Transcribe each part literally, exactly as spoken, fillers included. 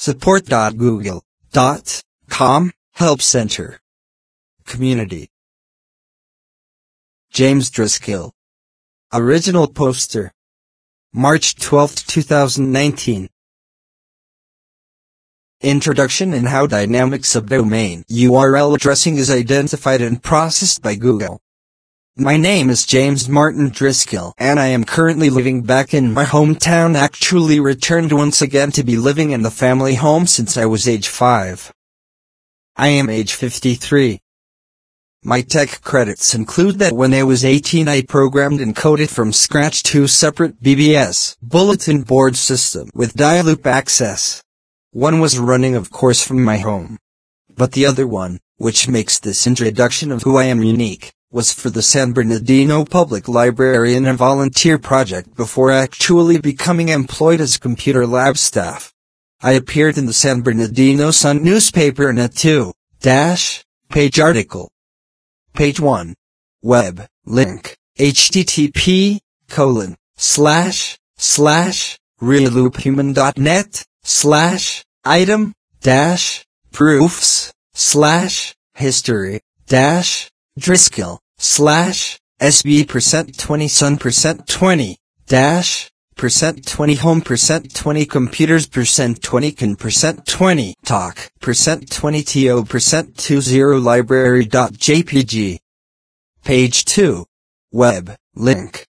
support dot google dot com, Help Center. Community. James Driscoll. Original poster. March twelfth, two thousand nineteen. Introduction and how dynamic subdomain U R L addressing is identified and processed by Google. My name is James Martin Driscoll, and I am currently living back in my hometown, actually returned once again to be living in the family home since I was age five. I am age fifty-three. My tech credits include that when I was eighteen I programmed and coded from scratch two separate B B S bulletin board system with dial-up access. One was running of course from my home. But the other one, which makes this introduction of who I am unique, was for the San Bernardino Public Library in a volunteer project before actually becoming employed as computer lab staff. I appeared in the San Bernardino Sun newspaper in a two-page article. Page one. Web, link, http, colon, slash, slash, realloophuman.net, slash, item, dash, proofs, slash, history, dash, Driscoll, slash, sb percent twenty sun percent twenty, dash, percent twenty home percent twenty computers percent twenty can percent twenty talk percent twenty to percent twenty library.jpg. Page two. Web, link,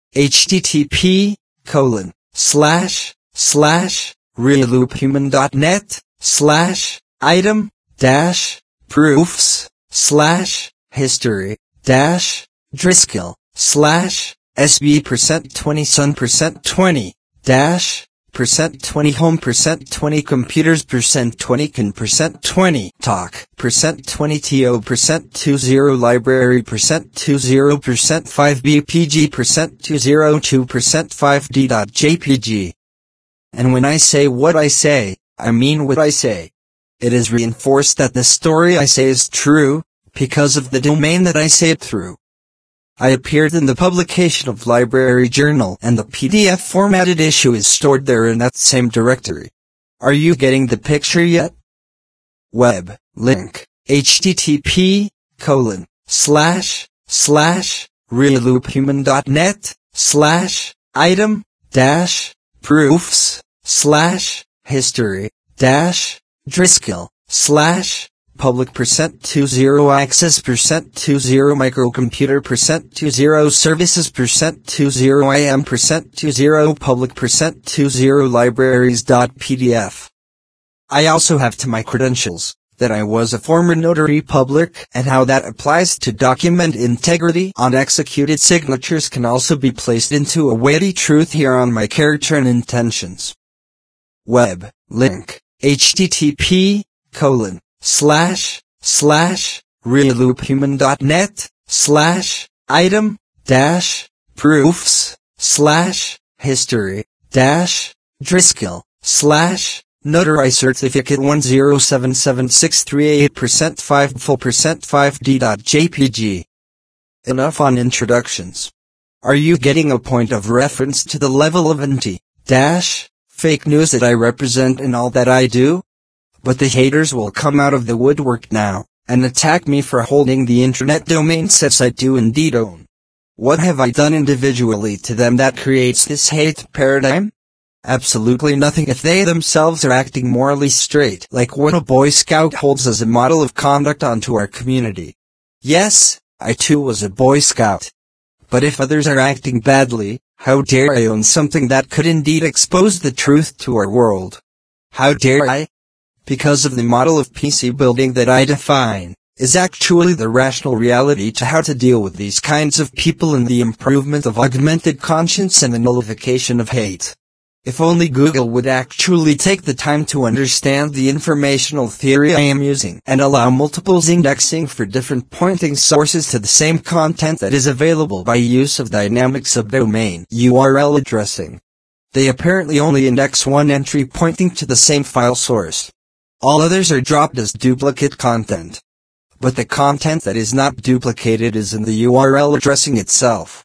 http, colon, slash, slash, realloophuman.net, slash, item, dash, proofs, slash, history, dash, Driscoll, slash, sb percent twenty sun percent twenty, dash, percent twenty home percent twenty computers percent twenty can percent twenty talk percent twenty to percent twenty library percent twenty percent five bpg percent twenty two percent five d.jpg. And when I say what I say, I mean what I say. It is reinforced that the story I say is true, because of the domain that I say it through. I appeared in the publication of Library Journal, and the P D F formatted issue is stored there in that same directory. Are you getting the picture yet? Web, link, http, colon, slash, slash, realloophuman.net, slash, item, dash, proofs, slash, history, dash, Driscoll, slash, public percent twenty access percent twenty microcomputer percent twenty services percent twenty im percent twenty public percent twenty libraries.pdf. I also have to my credentials, that I was a former notary public, and how that applies to document integrity on executed signatures can also be placed into a weighty truth here on my character and intentions. Web, link, http, colon, slash, slash, realloophuman.net, slash, item, dash, proofs, slash, history, dash, Driscoll, slash, notary certificate one zero seven seven six three eight percent five full percent five d.jpg. Enough on introductions. Are you getting a point of reference to the level of anti, dash, fake news that I represent in all that I do? But the haters will come out of the woodwork now, and attack me for holding the internet domain sets I do indeed own. What have I done individually to them that creates this hate paradigm? Absolutely nothing if they themselves are acting morally straight, like what a Boy Scout holds as a model of conduct onto our community. Yes, I too was a Boy Scout. But if others are acting badly, how dare I own something that could indeed expose the truth to our world? How dare I? Because of the model of P C building that I define, is actually the rational reality to how to deal with these kinds of people and the improvement of augmented conscience and the nullification of hate. If only Google would actually take the time to understand the informational theory I am using and allow multiples indexing for different pointing sources to the same content that is available by use of dynamic subdomain U R L addressing. They apparently only index one entry pointing to the same file source. All others are dropped as duplicate content. But the content that is not duplicated is in the U R L addressing itself.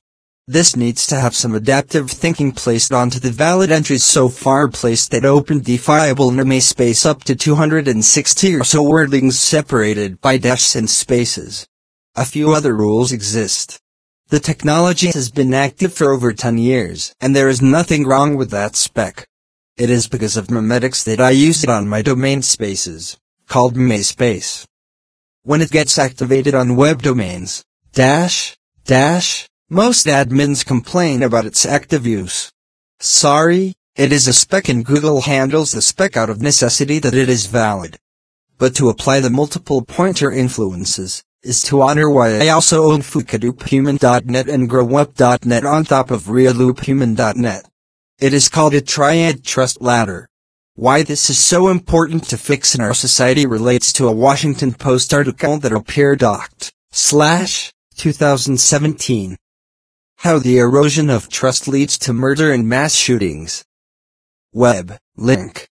This needs to have some adaptive thinking placed onto the valid entries, so far placed that OpenDefiable namespace up to two hundred sixty or so wordings separated by dashes and spaces. A few other rules exist. The technology has been active for over ten years, and there is nothing wrong with that spec. It is because of memetics that I use it on my domain spaces, called memespace. When it gets activated on web domains, dash, dash, most admins complain about its active use. Sorry, it is a spec and Google handles the spec out of necessity that it is valid. But to apply the multiple pointer influences, is to honor why I also own fukadoophuman dot net and growup dot net on top of realloophuman dot net. It is called a triad trust ladder. Why this is so important to fix in our society relates to a Washington Post article that appeared docked, slash, two thousand seventeen. How the erosion of trust leads to murder and mass shootings. Web, link,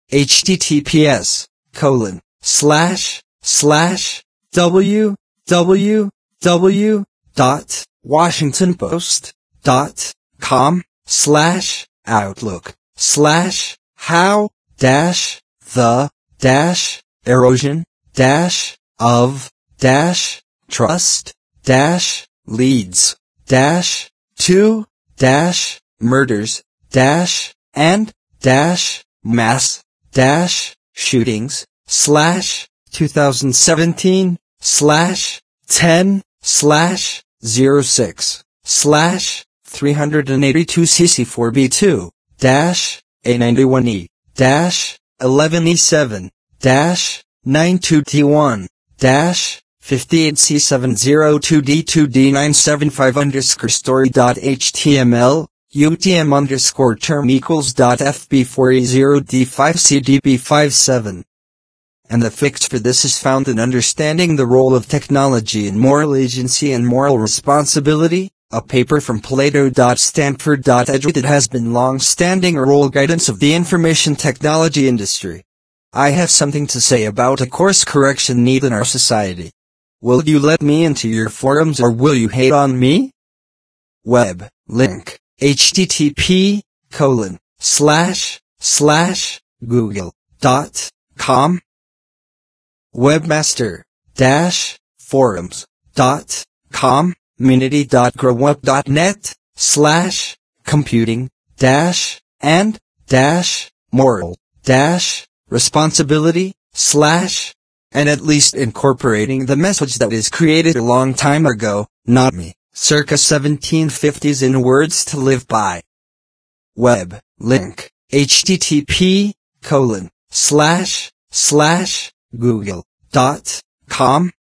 https, colon, slash, slash, w, w, w, dot, washingtonpost, dot, com, slash, outlook, slash, how, dash, the, dash, erosion, dash, of, dash, trust, dash, leads, dash, to, dash, murders, dash, and, dash, mass, dash, shootings, slash, two thousand seventeen, slash, ten, slash, zero six, slash, three eighty-two C C four B two, dash, A ninety-one E, dash, eleven E seven, dash, ninety-two T one, dash, fifty-eight C seven oh two D two D nine seven five underscore story dot html, utm underscore term equals dot F B four E zero D five C D B five seven. And the fix for this is found in understanding the role of technology in moral agency and moral responsibility, a paper from plato dot stanford dot e d u that has been long-standing role guidance of the information technology industry. I have something to say about a course correction need in our society. Will you let me into your forums or will you hate on me? Web, link, http, colon, slash, slash, google, dot, com. Webmaster, dash, forums, dot, com, community dot growup dot net, slash, computing, dash, and, dash, moral, dash, responsibility, slash, and at least incorporating the message that is created a long time ago, not me, circa seventeen fifties in words to live by. Web, link, http, colon, slash, slash, google, dot, com.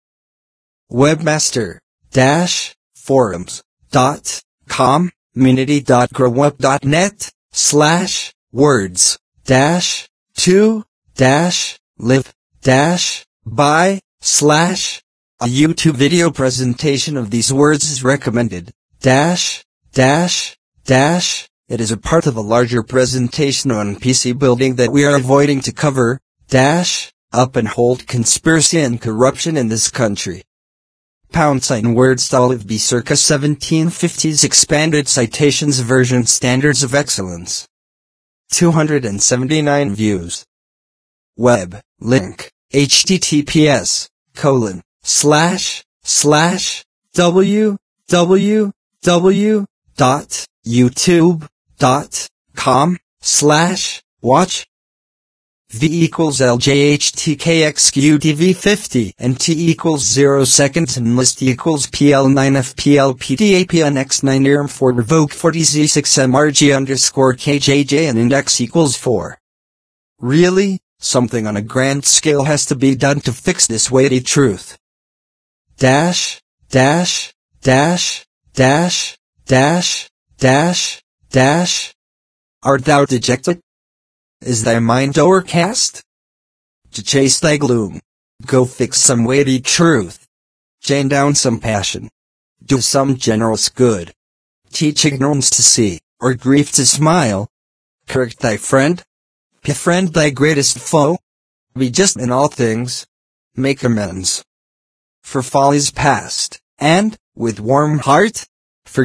Webmaster, dash, forums, dot, com, community dot growup dot net, slash, words, dash, to, dash, live, dash, by, slash. A YouTube video presentation of these words is recommended, dash, dash, dash. It is a part of a larger presentation on P C building that we are avoiding to cover, dash, up and hold conspiracy and corruption in this country. Pound sign words olive B circa seventeen fifties expanded citations version standards of excellence. two hundred seventy-nine views. Web, link, https, colon, slash, slash, w, w, w, dot, youtube, dot, com, slash, watch. V equals L J H T K X Q D V fifty and T equals zero seconds and list equals P L nine F P L P D A P N X nine E R M four revoke forty Z six M R G underscore K J J and index equals four. Really? Something on a grand scale has to be done to fix this weighty truth. Dash, dash, dash, dash, dash, dash, dash. Art thou dejected? Is thy mind overcast? To chase thy gloom, go fix some weighty truth. Chain down some passion. Do some generous good. Teach ignorance to see, or grief to smile. Correct thy friend. Befriend thy greatest foe. Be just in all things. Make amends for follies past, and, with warm heart, forgive.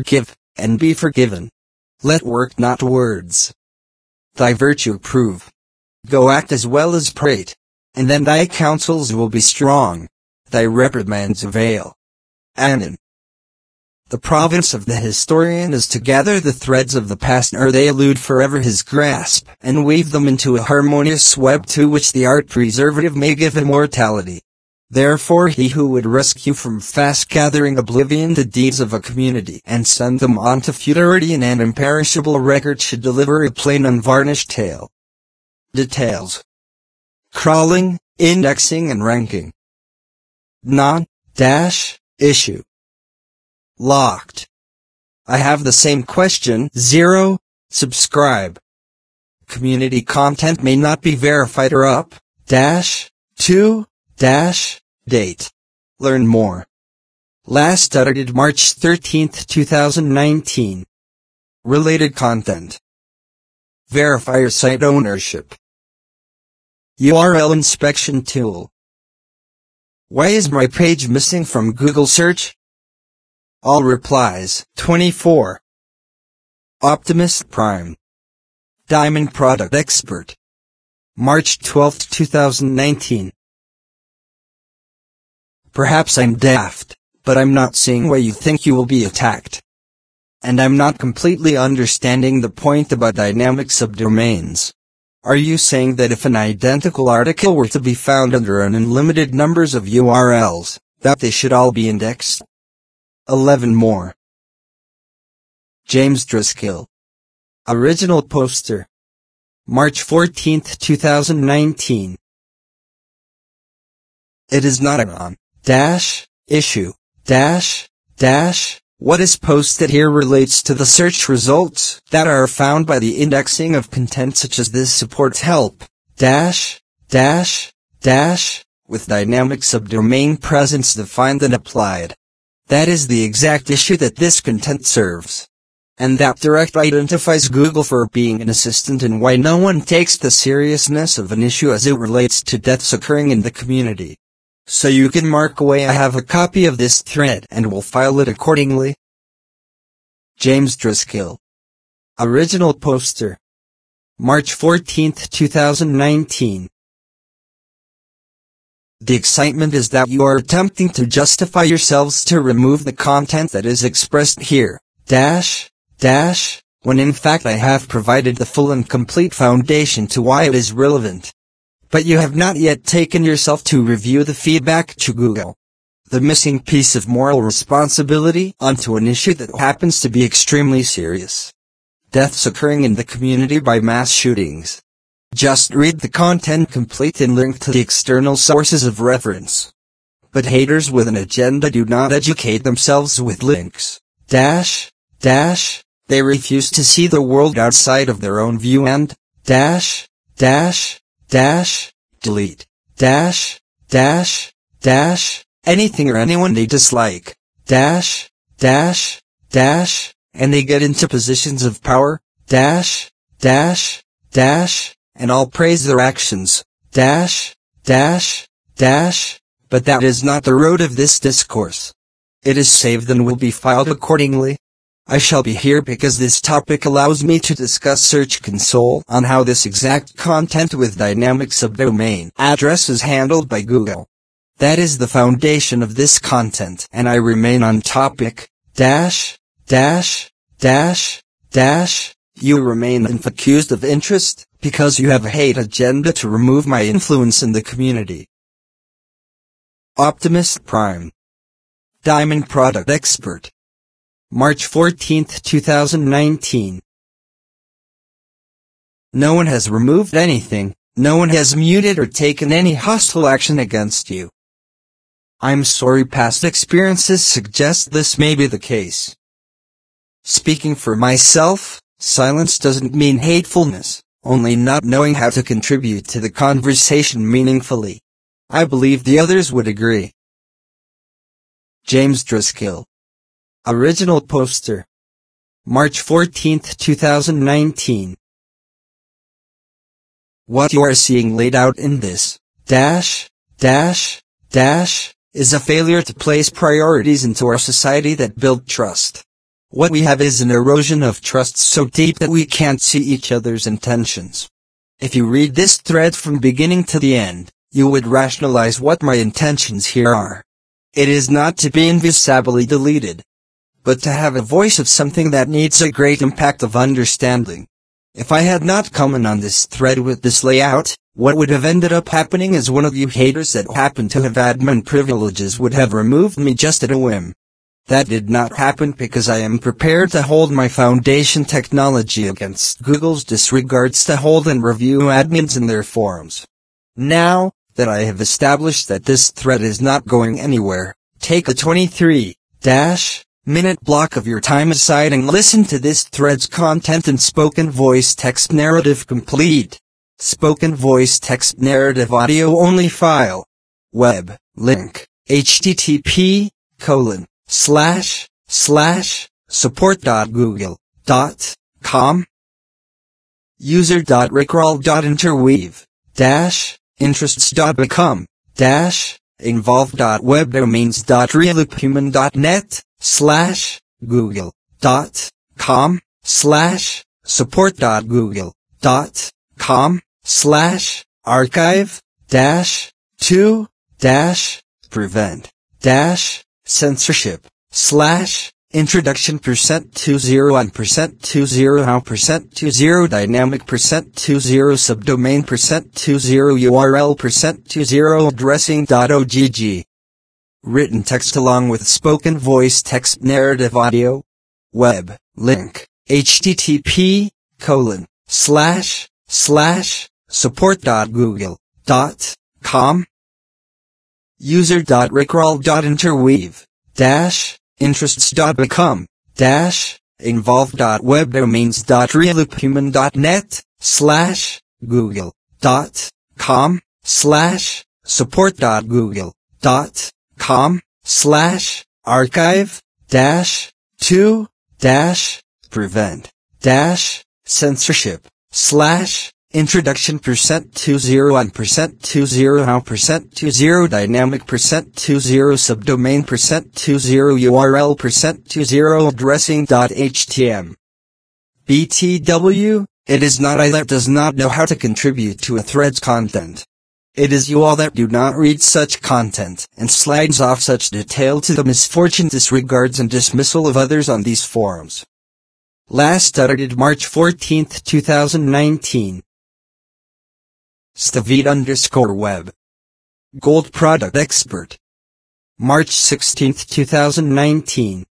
and be forgiven. Let work not words thy virtue prove. Go act as well as prate, and then thy counsels will be strong, thy reprimands avail. Anon. The province of the historian is to gather the threads of the past ere they elude forever his grasp, and weave them into a harmonious web to which the art preservative may give immortality. Therefore he who would rescue from fast-gathering oblivion the deeds of a community and send them on to futurity in an imperishable record should deliver a plain unvarnished tale. Details. Crawling, indexing and ranking. Non-issue. Locked. I have the same question. Zero. Subscribe. Community content may not be verified or up. Dash. Two. Dash. Date. Learn more. Last edited March thirteenth, two thousand nineteen. Related content. Verifier site ownership. U R L inspection tool. Why is my page missing from Google search? All replies. twenty-four. Optimus Prime. Diamond Product Expert. March twelfth, two thousand nineteen. Perhaps I'm daft, but I'm not seeing why you think you will be attacked. And I'm not completely understanding the point about dynamic subdomains. Are you saying that if an identical article were to be found under an unlimited numbers of U R Ls, that they should all be indexed? eleven more. James Driscoll. Original poster. March fourteenth, two thousand nineteen. It is not an on, dash, issue, dash, dash. What is posted here relates to the search results that are found by the indexing of content such as this supports help, dash, dash, dash, with dynamic subdomain presence defined and applied. That is the exact issue that this content serves. And that direct identifies Google for being an assistant and why no one takes the seriousness of an issue as it relates to deaths occurring in the community. So you can mark away I have a copy of this thread and will file it accordingly. James Driscoll. Original poster. March fourteenth, two thousand nineteen. The excitement is that you are attempting to justify yourselves to remove the content that is expressed here, dash, dash, when in fact I have provided the full and complete foundation to why it is relevant. But you have not yet taken yourself to review the feedback to Google. The missing piece of moral responsibility onto an issue that happens to be extremely serious. Deaths occurring in the community by mass shootings. Just read the content complete and link to the external sources of reference. But haters with an agenda do not educate themselves with links, dash, dash, they refuse to see the world outside of their own view and, dash, dash, dash, delete, dash, dash, dash, anything or anyone they dislike, dash, dash, dash, and they get into positions of power, dash, dash, dash, and all praise their actions, dash, dash, dash, but that is not the road of this discourse. It is saved and will be filed accordingly. I shall be here because this topic allows me to discuss Search Console on how this exact content with dynamic subdomain address is handled by Google. That is the foundation of this content and I remain on topic, dash, dash, dash, dash, you remain infused of interest, because you have a hate agenda to remove my influence in the community. Optimus Prime. Diamond Product Expert. March fourteenth, two thousand nineteen. No one has removed anything, no one has muted or taken any hostile action against you. I'm sorry past experiences suggest this may be the case. Speaking for myself, silence doesn't mean hatefulness, only not knowing how to contribute to the conversation meaningfully. I believe the others would agree. James Driscoll. Original poster. March fourteenth, two thousand nineteen. What you are seeing laid out in this, dash, dash, dash, is a failure to place priorities into our society that build trust. What we have is an erosion of trust so deep that we can't see each other's intentions. If you read this thread from beginning to the end, you would rationalize what my intentions here are. It is not to be invisibly deleted, but to have a voice of something that needs a great impact of understanding. If I had not come in on this thread with this layout, what would have ended up happening is one of you haters that happen to have admin privileges would have removed me just at a whim. That did not happen because I am prepared to hold my foundation technology against Google's disregards to hold and review admins in their forums. Now that I have established that this thread is not going anywhere, take a twenty-three minute block of your time aside and listen to this thread's content in spoken voice text narrative complete. Spoken voice text narrative audio only file. Web link http colon slash slash support dot google dot com user dot rickroll dot interweave dash interests dot become dash involved dot webdomains dot realloophuman dot net slash google dot com slash support dot google dot com slash archive dash two dash prevent dash censorship slash introduction percent two zero on percent two zero how percent two zero dynamic percent two zero subdomain percent two zero U R L percent two zero addressing dot O G G. Written text along with spoken voice text narrative audio. Web link http colon slash slash support dot google dot com user dot rickroll dot interweave dash interests dot become dash involved dot webdomains dot realloophuman dot net slash google dot com slash support dot google dot com slash archive dash two dash prevent dash censorship slash introduction percent two zero on percent two zero how percent two zero dynamic percent two zero subdomain percent two zero U R L percent two zero addressing dot htm. B T W, it is not I that does not know how to contribute to a thread's content. It is you all that do not read such content and slides off such detail to the misfortune disregards and dismissal of others on these forums. Last uttered March fourteenth two thousand nineteen. Stavid underscore web. Gold product expert. March sixteenth two thousand nineteen.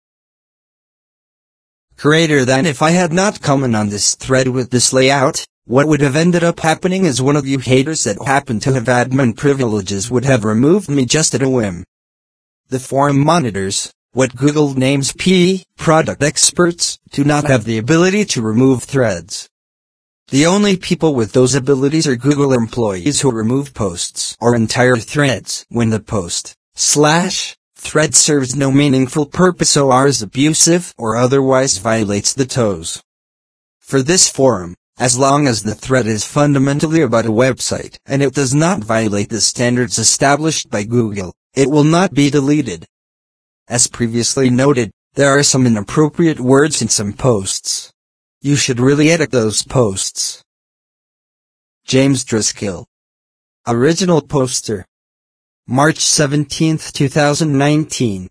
Greater than if I had not come in on this thread with this layout, what would have ended up happening is one of you haters that happen to have admin privileges would have removed me just at a whim. The forum monitors, what Google names P, product experts, do not have the ability to remove threads. The only people with those abilities are Google employees who remove posts or entire threads when the post slash thread serves no meaningful purpose or is abusive or otherwise violates the T O S. For this forum, as long as the thread is fundamentally about a website and it does not violate the standards established by Google, it will not be deleted. As previously noted, there are some inappropriate words in some posts. You should really edit those posts. James Driscoll. Original poster. March seventeenth two thousand nineteen.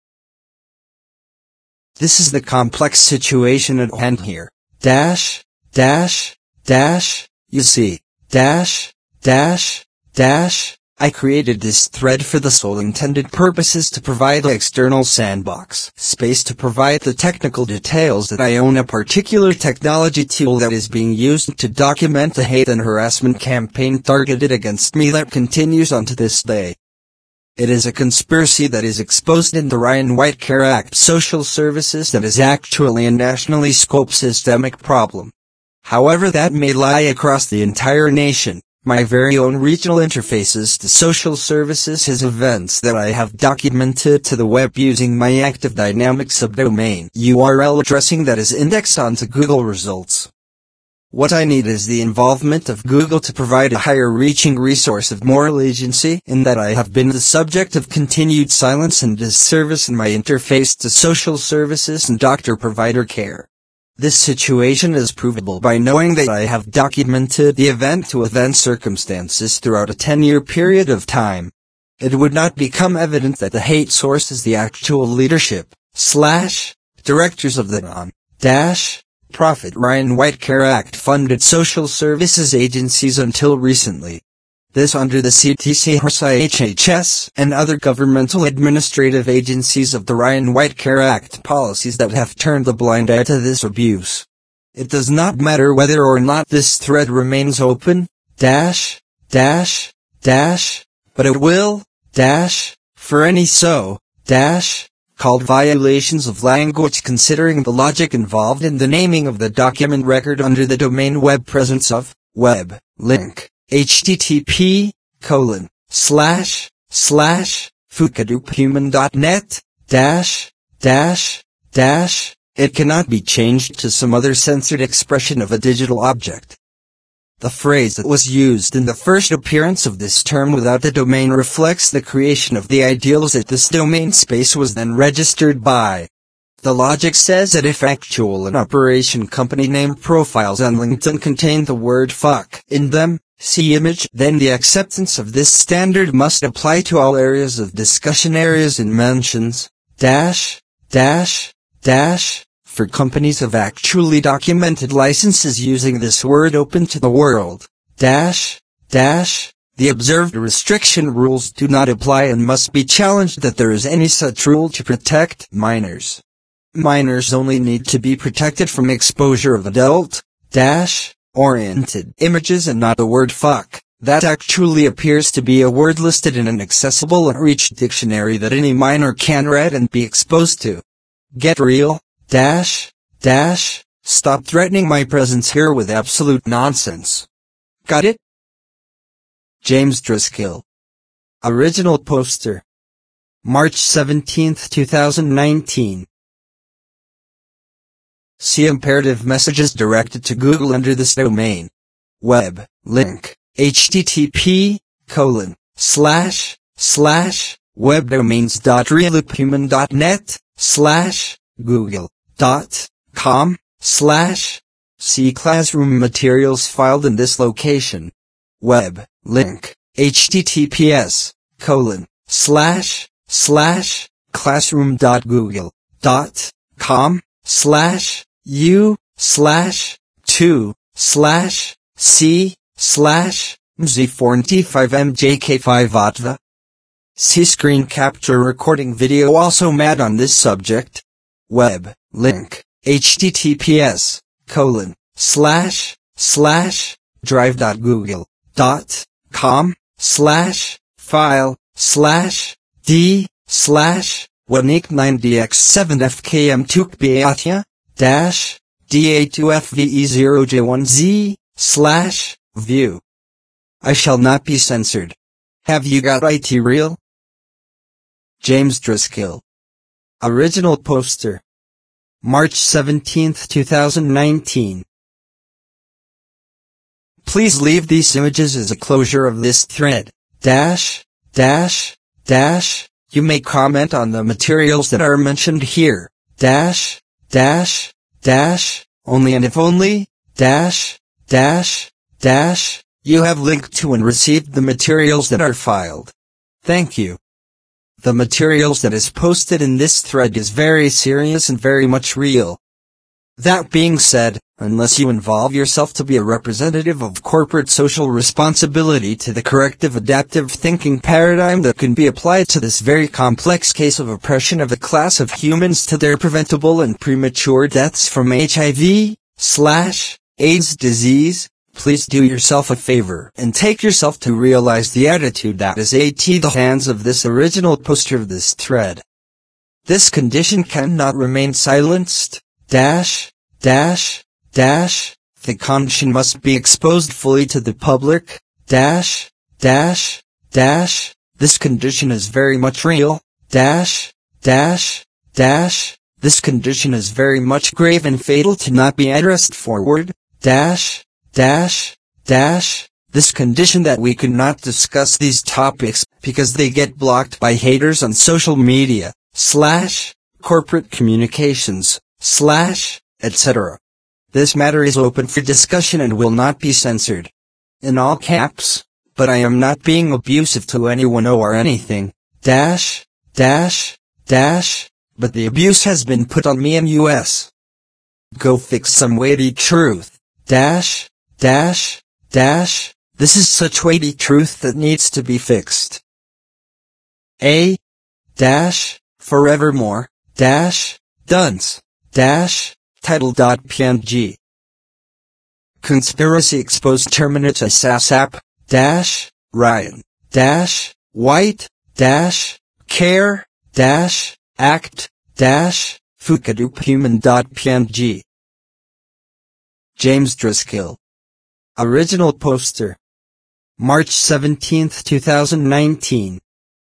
This is the complex situation at hand here. Dash, dash, dash, you see, dash, dash, dash. I created this thread for the sole intended purposes to provide the external sandbox space to provide the technical details that I own a particular technology tool that is being used to document the hate and harassment campaign targeted against me that continues on to this day. It is a conspiracy that is exposed in the Ryan White Care Act social services that is actually a nationally scoped systemic problem. However that may lie across the entire nation. My very own regional interfaces to social services has events that I have documented to the web using my active dynamic subdomain U R L addressing that is indexed onto Google results. What I need is the involvement of Google to provide a higher-reaching resource of moral agency, in that I have been the subject of continued silence and disservice in my interface to social services and doctor-provider care. This situation is provable by knowing that I have documented the event-to-event circumstances throughout a ten-year period of time. It would not become evident that the hate source is the actual leadership, slash, directors of the non, dash, profit Ryan White Care Act funded social services agencies until recently. This under the C T C, H H S, and other governmental administrative agencies of the Ryan White Care Act policies that have turned the blind eye to this abuse. It does not matter whether or not this thread remains open, dash, dash, dash, but it will, dash, for any so, dash, called violations of language considering the logic involved in the naming of the document record under the domain web presence of, web, link, http, colon, slash, slash, fukadoophuman.net, dash, dash, dash, it cannot be changed to some other censored expression of a digital object. The phrase that was used in the first appearance of this term without the domain reflects the creation of the ideals that this domain space was then registered by. The logic says that if actual and operation company name profiles on LinkedIn contain the word fuck in them, see image, then the acceptance of this standard must apply to all areas of discussion areas in mentions, dash, dash, dash, for companies of actually documented licenses using this word open to the world, dash, dash, the observed restriction rules do not apply and must be challenged that there is any such rule to protect minors. Minors only need to be protected from exposure of adult, dash, oriented images and not the word fuck. That actually appears to be a word listed in an accessible and reached dictionary that any minor can read and be exposed to. Get real. Dash, dash, stop threatening my presence here with absolute nonsense. Got it? James Driscoll. Original poster. March seventeenth, two thousand nineteen. See imperative messages directed to Google under this domain. Web, link, http, colon, slash, slash, webdomains.realloophuman.net, slash, Google. Dot, com, slash, see classroom materials filed in this location. Web, link, https, colon, slash, slash, classroom.google, dot, com, slash, u, slash, two, slash, c, slash, m z four t five m j k five atva. See screen capture recording video also mad on this subject. Web, link, https, colon, slash, slash, drive.google, dot, com, slash, file, slash, d, slash, wanik nine d x seven f k m tukbeathia, dash, d a two f v e zero j one z, slash, view. I shall not be censored. Have you got I T real? James Driscoll. Original poster. March seventeenth, two thousand nineteen. Please leave these images as a closure of this thread. Dash, dash, dash, you may comment on the materials that are mentioned here. Dash, dash, dash, only and if only, dash, dash, dash, you have linked to and received the materials that are filed. Thank you. The materials that is posted in this thread is very serious and very much real. That being said, unless you involve yourself to be a representative of corporate social responsibility to the corrective adaptive thinking paradigm that can be applied to this very complex case of oppression of a class of humans to their preventable and premature deaths from H I V, slash, AIDS disease, please do yourself a favor and take yourself to realize the attitude that is at the hands of this original poster of this thread. This condition cannot remain silenced, dash, dash, dash, the condition must be exposed fully to the public, dash, dash, dash, this condition is very much real, dash, dash, dash, this condition is very much grave and fatal to not be addressed forward, dash, dash, dash, this condition that we could not discuss these topics because they get blocked by haters on social media, slash, corporate communications, slash, et cetera. This matter is open for discussion and will not be censored. In all caps, but I am not being abusive to anyone or anything, dash, dash, dash, but the abuse has been put on me and U S Go fix some weighty truth, dash, dash, dash, this is such weighty truth that needs to be fixed. A, dash, forevermore, dash, dunce, dash, title.png. Conspiracy exposed Terminatus ASAP, dash, Ryan, dash, White, dash, care, dash, act, dash, fukadoophuman.png. James Driscoll. Original poster. March seventeenth, two thousand nineteen.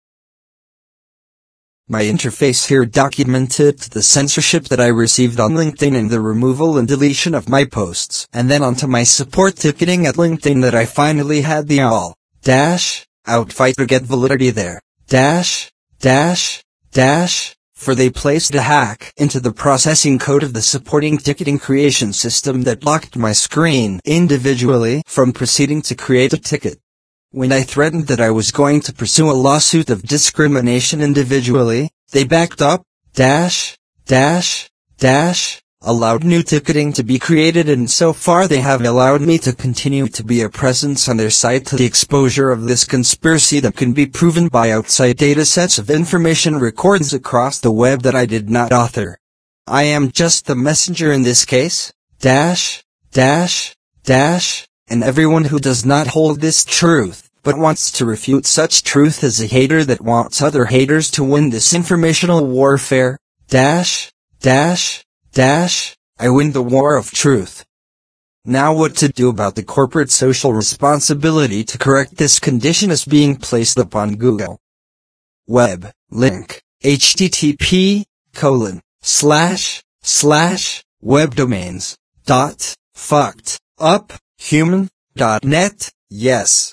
My interface here documented the censorship that I received on LinkedIn and the removal and deletion of my posts, and then onto my support ticketing at LinkedIn that I finally had the all, dash, out fight to get validity there, dash, dash, dash, for they placed a hack into the processing code of the supporting ticketing creation system that blocked my screen individually from proceeding to create a ticket. When I threatened that I was going to pursue a lawsuit of discrimination individually, they backed up, dash, dash, dash, allowed new ticketing to be created, and so far they have allowed me to continue to be a presence on their site to the exposure of this conspiracy that can be proven by outside datasets of information records across the web that I did not author. I am just the messenger in this case, dash, dash, dash, and everyone who does not hold this truth, but wants to refute such truth is a hater that wants other haters to win this informational warfare, dash, dash, dash, I win the war of truth. Now what to do about the corporate social responsibility to correct this condition is being placed upon Google. Web, link, http, colon, slash, slash, webdomains, dot, fucked, up, human, dot net, yes.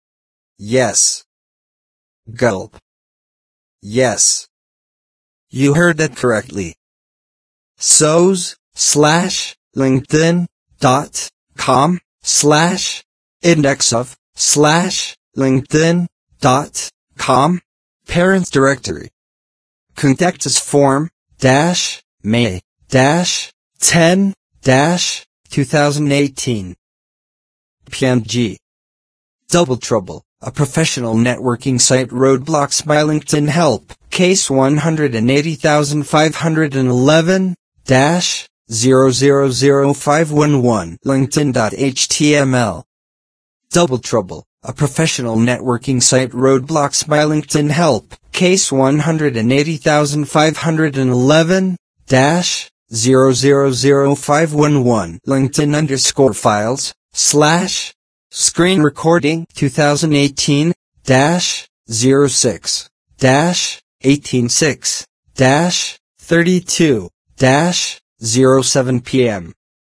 Yes. Gulp. Yes. You heard that correctly. So's, slash, LinkedIn, dot, com, slash, index of, slash, LinkedIn, dot, com, parent directory. Contact us form, dash, May, dash, ten, dash, two thousand eighteen. P N G. Double Trouble, a professional networking site roadblocks by LinkedIn help, case one hundred eighty thousand five hundred eleven, dash, zero zero zero five one one, linkedin.html. Double Trouble, a professional networking site roadblocks by LinkedIn help, case one hundred eighty thousand five hundred eleven, dash, zero zero zero five one one, LinkedIn underscore files, slash, screen recording two thousand eighteen, dash, zero six, dash, eighteen six, dash, thirty-two, dash, zero seven p m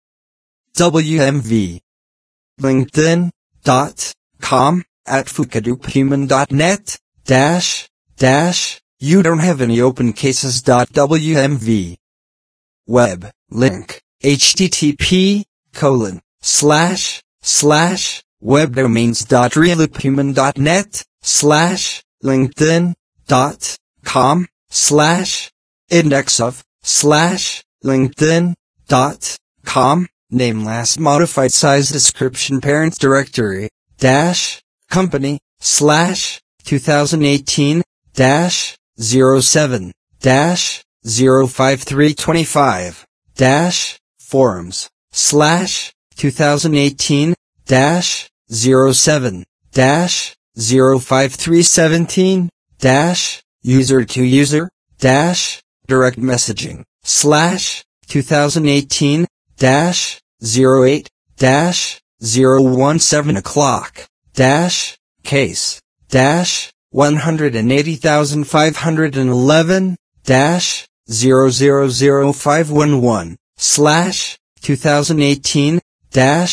W M V. LinkedIn, dot, com, at fukadoophuman dot net, dash, dash, you don't have any open cases dot W M V. Web, link, http, colon, slash, slash, webdomains.realuphuman dot net, slash, LinkedIn, dot, com, slash, index of, slash, LinkedIn, dot, com, name last modified size description parent directory, dash, company, slash, two thousand eighteen, dash, zero seven, dash, zero five three twenty-five, dash, forums, slash, two thousand eighteen, dash, zero seven, dash, zero five three seventeen, dash, user to user, dash, direct messaging, slash, two thousand eighteen, dash, zero eight, dash, zero one seven o'clock, dash, case, dash, one hundred eighty thousand five hundred eleven, dash, zero zero zero five one one, slash, two thousand eighteen, dash,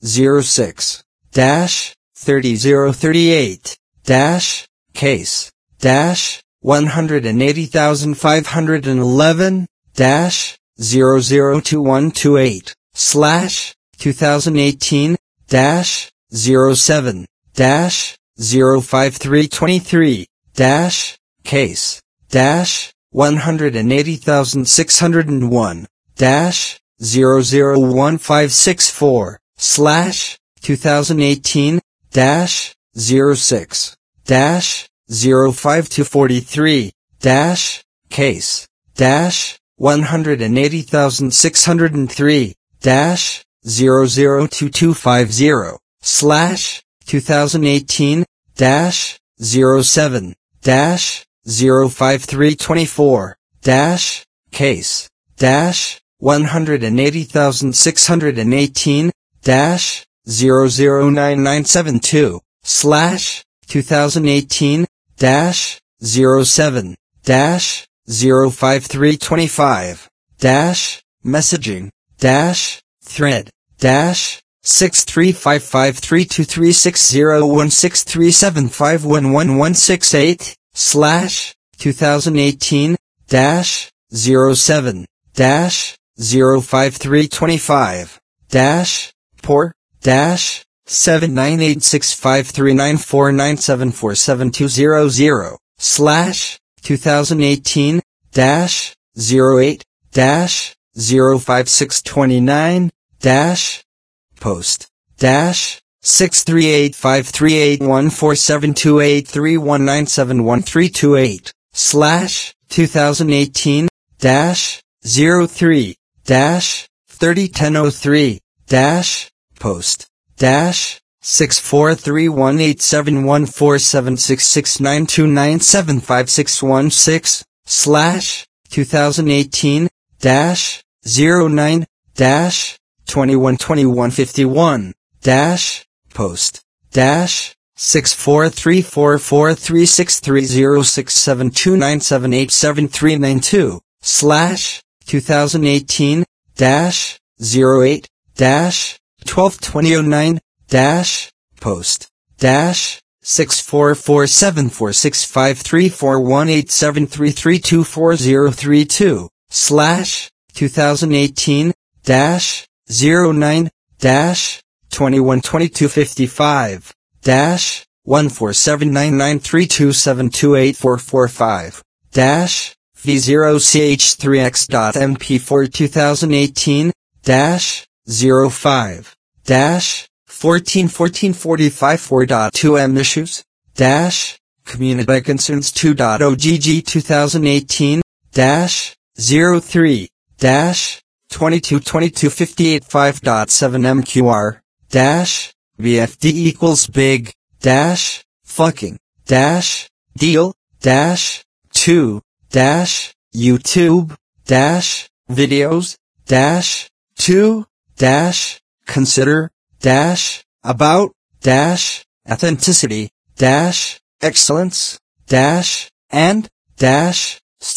zero six dash thirty thousand thirty-eight dash case dash one hundred eighty thousand five hundred eleven dash zero zero two one two eight slash two thousand eighteen dash zero seven dash zero five three two three dash case dash one hundred eighty thousand six hundred one dash zero zero one five six four slash two thousand eighteen dash zero six dash zero five two four three dash case dash one hundred eighty thousand six hundred three dash zero zero two two five zero slash two thousand eighteen dash zero seven dash zero five three two four dash case dash one hundred eighty thousand six hundred eighteen dash zero zero nine nine seven two slash two thousand eighteen dash zero seven dash zero five three two five dash messaging dash thread dash six three five five three two three six zero one six three seven five one one one six eight slash two thousand eighteen dash zero seven dash zero five three two five dash por dash seven nine eight six five three nine four nine seven four seven two zero zero slash two thousand eighteen dash zero eight dash zero five six two nine dash post dash six three eight five three eight one four seven two eight three one nine seven one three two eight slash two thousand eighteen dash zero three dash thirty ten oh three dash post dash six four three one eight seven one four seven six six nine two nine seven five six one six slash two thousand eighteen dash zero nine dash twenty-one twenty-one fifty-one dash post dash six four three four four three six three zero six seven two nine seven eight seven three nine two slash two thousand eighteen dash zero eight dash twelve twenty oh nine dash post dash six four four seven four six five three four one eight seven three three two four zero three two slash two thousand eighteen dash zero nine dash twenty-one twenty-two fifty-five dash one four seven nine nine three two seven two eight four four five dash v zero c h three x dot m p four two thousand eighteen dash zero five dash fourteen fourteen forty-five four point two m issues dash community concerns two point ogg two thousand eighteen dash zero three dash twenty-two twenty-two fifty-eight five point seven m q r dash b f d equals big dash fucking dash deal dash two dash YouTube dash videos dash two dash consider dash about dash authenticity dash excellence dash and dash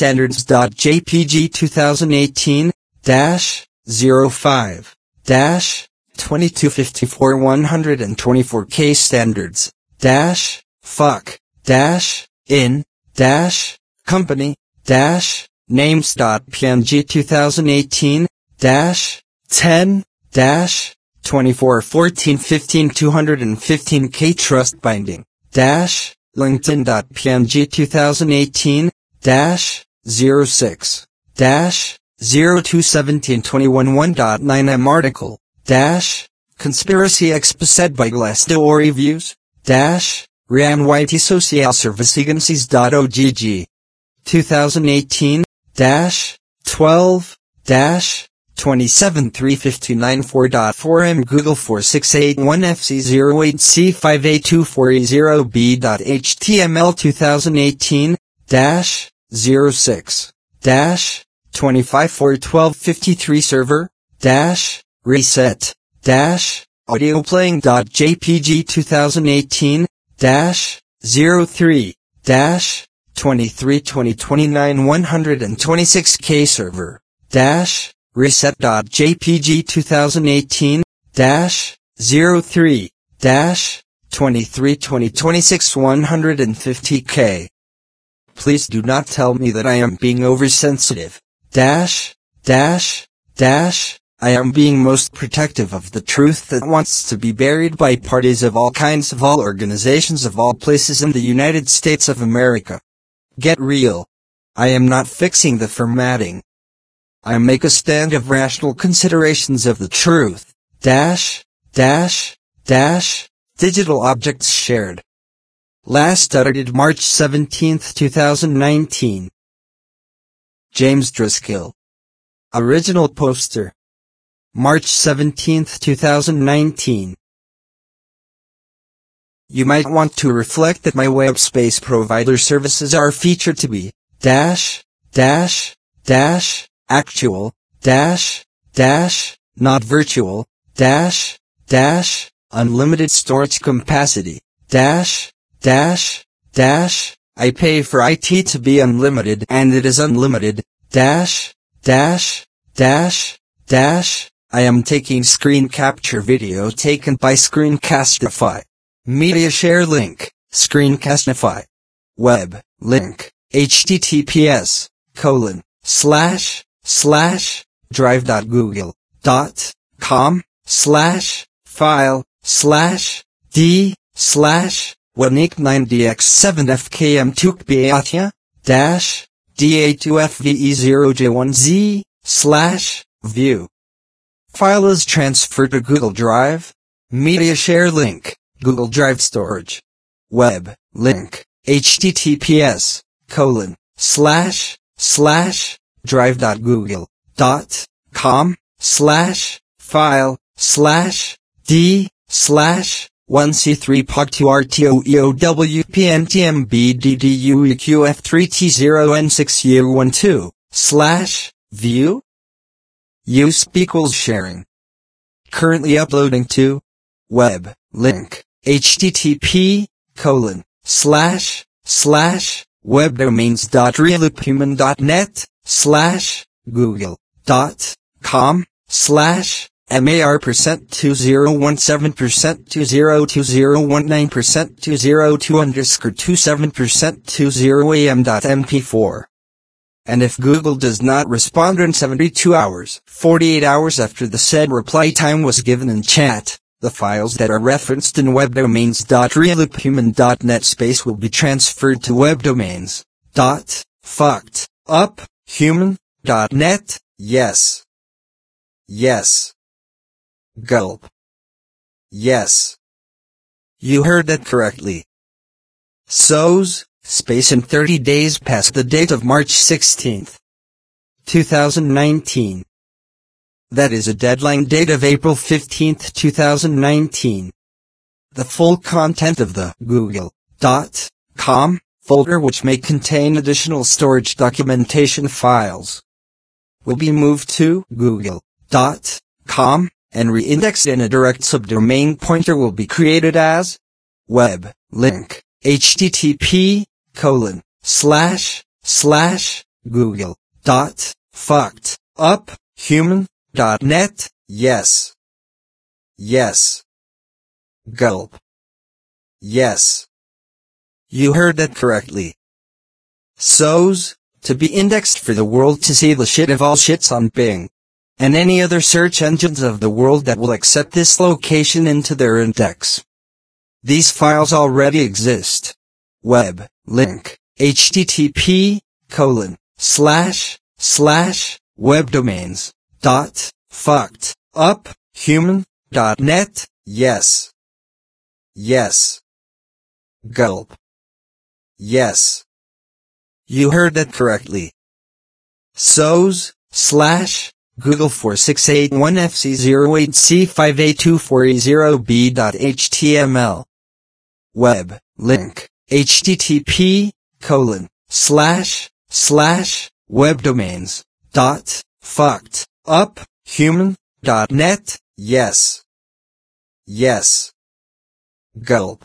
standards.jpg two thousand eighteen dash zero five dash twenty-two fifty-four one twenty-four K standards dash fuck dash in dash company dash names.png two thousand eighteen dash ten dash twenty-four fourteen fifteen two fifteen K trust binding dash linkedin.png two thousand eighteen dash zero six dash zero two seventeen twenty-one one point nine m article dash conspiracy exposed by Glassdoor reviews dash ram yt social service agencies.ogg two thousand eighteen dash twelve dash twenty-seven three fifty-nine four point four m Google four six eight one F C zero eight C five eight two four zero B.html two thousand eighteen dash zero six dash twenty-five four twelve fifty-three server dash reset dash audio playing.jpg two thousand eighteen dash zero three dash twenty-three twenty twenty-nine one twenty-six K server dash reset.jpg two thousand eighteen dash zero three dash twenty-three twenty twenty-six one hundred fifty K. Please do not tell me that I am being oversensitive. Dash, dash, dash, I am being most protective of the truth that wants to be buried by parties of all kinds, of all organizations, of all places in the United States of America. Get real. I am not fixing the formatting. I make a stand of rational considerations of the truth. Dash, dash, dash, digital objects shared. Last edited March seventeenth two thousand nineteen. James Driscoll. Original poster. March seventeenth two thousand nineteen. You might want to reflect that my web space provider services are featured to be dash, dash, dash, actual, dash, dash, not virtual, dash, dash, unlimited storage capacity, dash, dash, dash, I pay for I T to be unlimited and it is unlimited, dash, dash, dash, dash, I am taking screen capture video taken by Screencastify. Media share link, Screencastify. Web, link, https, colon, slash, slash, drive.google.com, slash, file, slash, d, slash, Wanik nine D X seven F K M Tukbiatya, dash, D A two F V E zero J one Z, slash, view. File is transferred to Google Drive. Media share link, Google Drive storage. Web, link, https, colon, slash, slash, drive.google.com, slash, file, slash, d, slash, one C three P O G two R T O E O W P N T M B D D U E Q F three T zero N six U one two, slash, view. Use equals sharing. Currently uploading to web, link, http, colon, slash, slash, webdomains.realloophuman.net, slash, google.com, slash, mar percent two zero one seven percent two zero two zero one nine percent two zero two underscore two seven percent two zero am dot m p four. And if Google does not respond in seventy-two hours, forty-eight hours after the said reply time was given in chat, the files that are referenced in webdomains.realloophuman.net space will be transferred to webdomains. Dot, fucked, up, human, dot net, yes. Yes. Gulp. Yes. You heard that correctly. So's, space in thirty days past the date of March sixteenth, two thousand nineteen. That is a deadline date of April fifteenth two thousand nineteen. The full content of the Google dot com folder, which may contain additional storage documentation files, will be moved to Google dot com and re-indexed, and a direct subdomain pointer will be created as web link http colon slash slash google dot fucked up human dot net. Yes. Yes. Gulp. Yes. You heard that correctly. So's, to be indexed for the world to see the shit of all shits on Bing and any other search engines of the world that will accept this location into their index. These files already exist. Web, link, http, colon, slash, slash, webdomains, dot, fucked, up, human, dot net, yes. Yes. Gulp. Yes. You heard that correctly. So's, slash, Google four six eight one F C zero eight C five eight two four E zero B dot H T M L. Web, link, http, colon, slash, slash, webdomains, dot, fucked, up, human, dot net, yes. Yes. Gulp.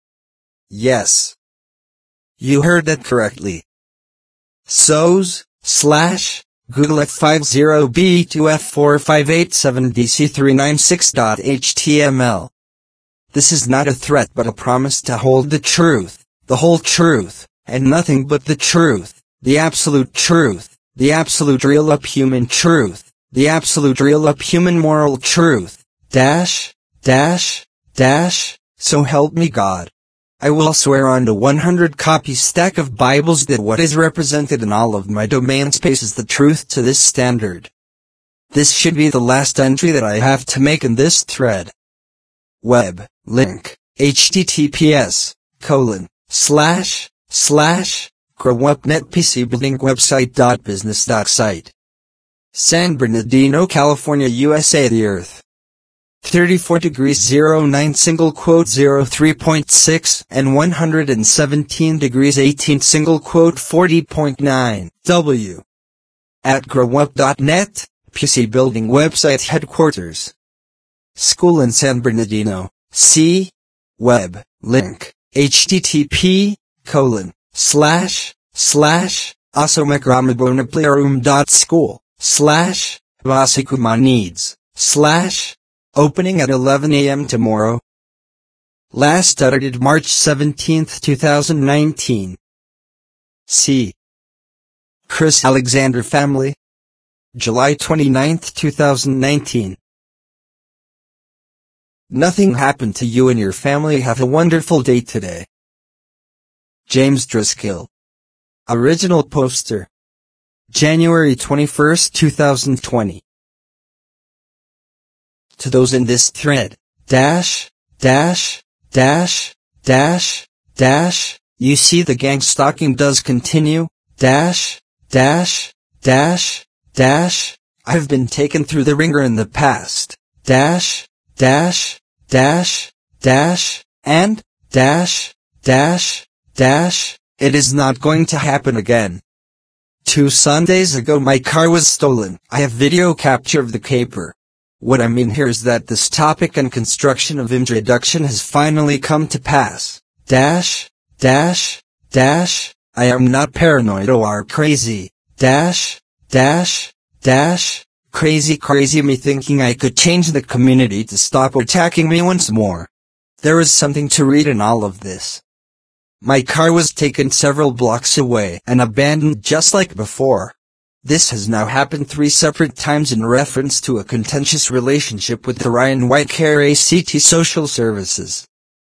Yes. You heard that correctly. So's, slash, Google F fifty B two F four five eight seven D C three ninety-six dot H T M L. This is not a threat but a promise to hold the truth, the whole truth, and nothing but the truth, the absolute truth, the absolute real up human truth, the absolute real up human moral truth, dash, dash, dash, so help me God. I will swear on the one hundred copy stack of Bibles that what is represented in all of my domain space is the truth to this standard. This should be the last entry that I have to make in this thread. Web, link, https, colon, slash, slash, growupnet pcbuilding website dot business dot site. San Bernardino, California, U S A. The Earth. thirty-four degrees zero nine single quote zero three point six and one hundred seventeen degrees eighteen single quote forty point nine W. At growup dot net, P C Building website headquarters. School in San Bernardino, C. Web, link, http, colon, slash, slash, asomacramabonaplarum dot school, slash, vasikuma needs, slash, opening at eleven A M tomorrow. Last edited March seventeenth two thousand nineteen. C. Chris Alexander Family. July twenty-ninth two thousand nineteen. Nothing happened to you and your family. Have a wonderful day today. James Driscoll. Original poster. January twenty-first two thousand twenty. To those in this thread, dash, dash, dash, dash, dash, you see the gang stalking does continue, dash, dash, dash, dash, I've been taken through the ringer in the past, dash, dash, dash, dash, and, dash, dash, dash, it is not going to happen again. Two Sundays ago my car was stolen. I have video capture of the caper. What I mean here is that this topic and construction of introduction has finally come to pass. Dash, dash, dash, I am not paranoid or crazy. Dash, dash, dash, crazy crazy me thinking I could change the community to stop attacking me once more. There is something to read in all of this. My car was taken several blocks away and abandoned just like before. This has now happened three separate times in reference to a contentious relationship with the Ryan White Care A C T Social Services.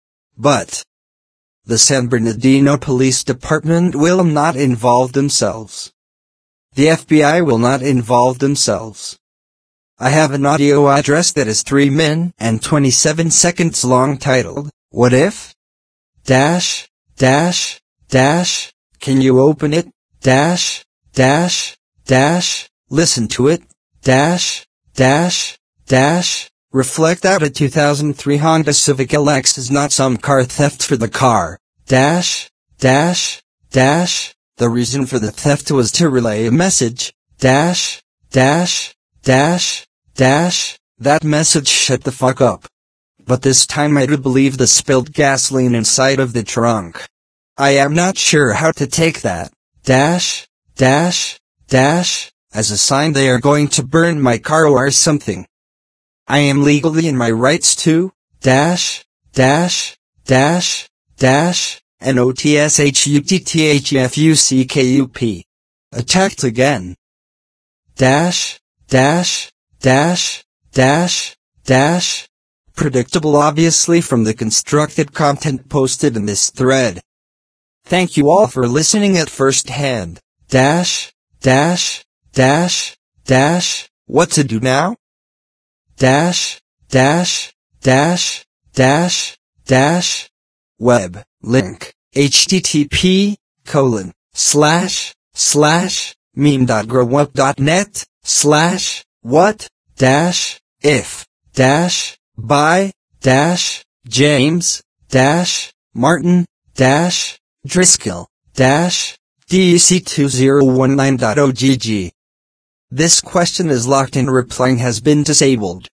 But the San Bernardino Police Department will not involve themselves. The F B I will not involve themselves. I have an audio address that is three min and twenty-seven seconds long titled, What If? Dash, dash, dash, can you open it? Dash, dash, dash, listen to it, dash, dash, dash, reflect out a two thousand three Honda Civic L X is not some car theft for the car, dash, dash, dash, the reason for the theft was to relay a message, dash, dash, dash, dash, that message shut the fuck up. But this time I do believe the spilled gasoline inside of the trunk. I am not sure how to take that, dash, dash, dash, as a sign they are going to burn my car or something. I am legally in my rights to, dash, dash, dash, dash, N O T S H U T T H E F U C K U P. Attacked again. Dash, dash, dash, dash, dash. Predictable obviously from the constructed content posted in this thread. Thank you all for listening at first hand. Dash, dash, dash, dash, what to do now? Dash, dash, dash, dash, dash, web, link, http, colon, slash, slash, meme.growup.net, slash, what, dash, if, dash, by, dash, James, dash, Martin, dash, Driscoll, dash, D E C two zero one nine dot O G G. This question is locked and replying has been disabled.